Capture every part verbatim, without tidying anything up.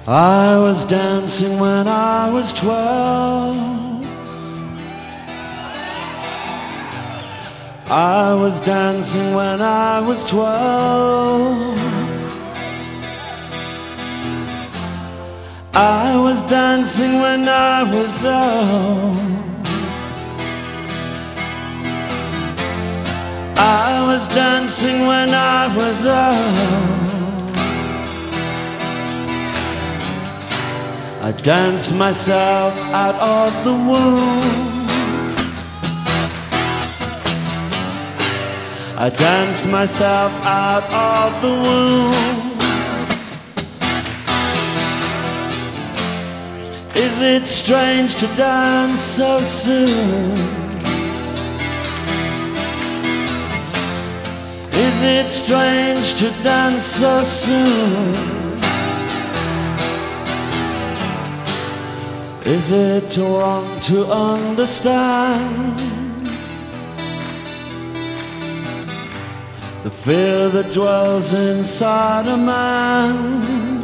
I was dancing when I was twelve. I was dancing when I was twelve. I was dancing when I was old. I was dancing when I was old. I danced myself out of the womb. I danced myself out of the womb. Is it strange to dance so soon? Is it strange to dance so soon? Is it wrong to understand the fear that dwells inside a man?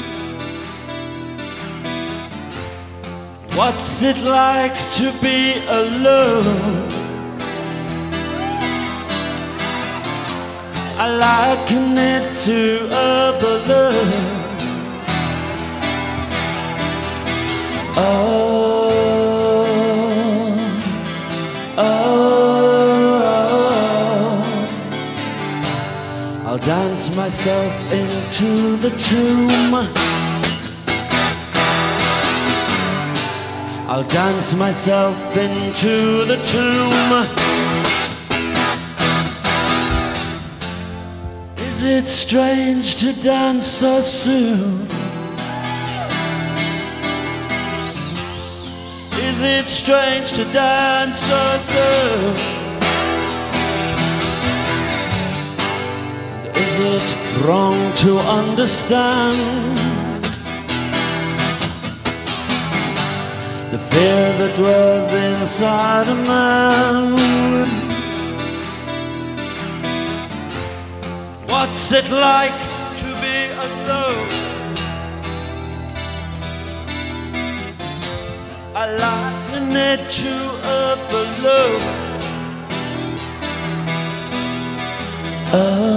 What's it like to be alone? I liken it to a balloon. Oh, oh, oh, I'll dance myself into the tomb. I'll dance myself into the tomb. Is it strange to dance so soon? Is it strange to dance so soon? Is it wrong to understand the fear that dwells inside a man? What's it like to be alone? I liken it to a balloon. Oh.